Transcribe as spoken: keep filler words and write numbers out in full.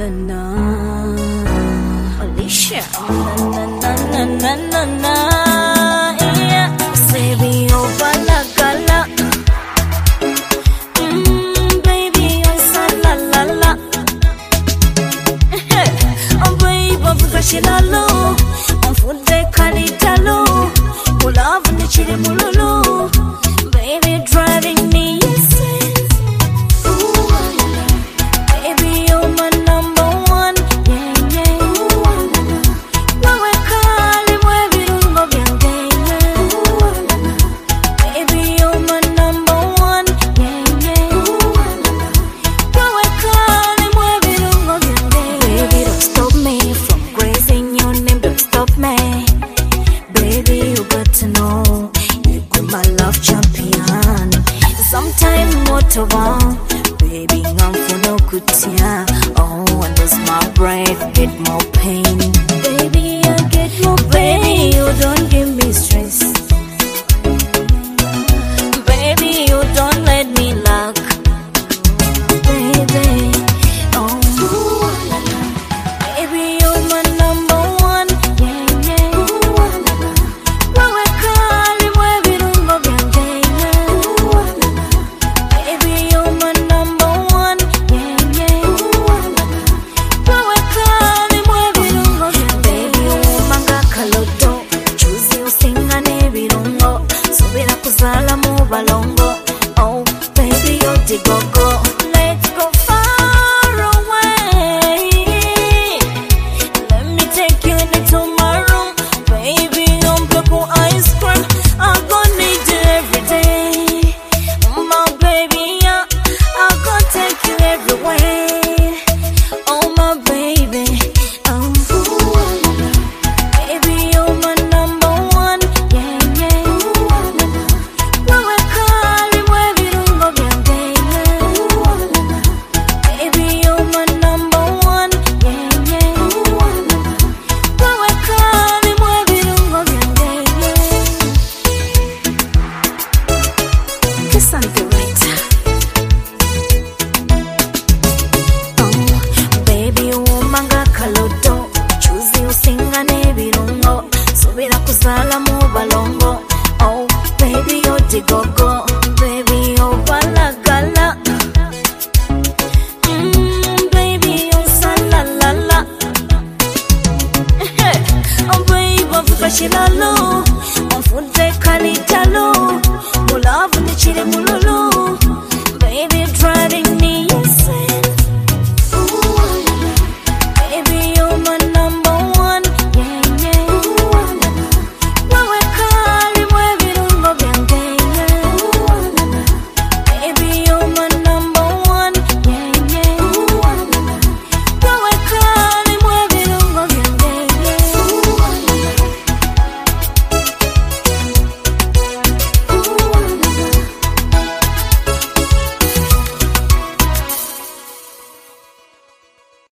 na na. Alicia. Na na na na na na. Yeah. Baby, oh bala gala. Mmm, baby, oh sa la la la. Oh baby, buka shilalo. On fude kalitalo. Love ni chiri mululu. Baby, driving me insane. Ooh, baby, you're my number one. Yeah, yeah. Wewe kali mwe virungo vyange. Baby, you're my number one. Yeah, yeah. Wewe kali mwe virungo vyange. Baby, don't stop me from praising your name. Don't stop me. Baby, you got to know you got my love champion. Sometime more to want, baby, I'm for no kutia. Oh, and lose my breath, get more pain. Baby, I get more pain. You don't give me stress.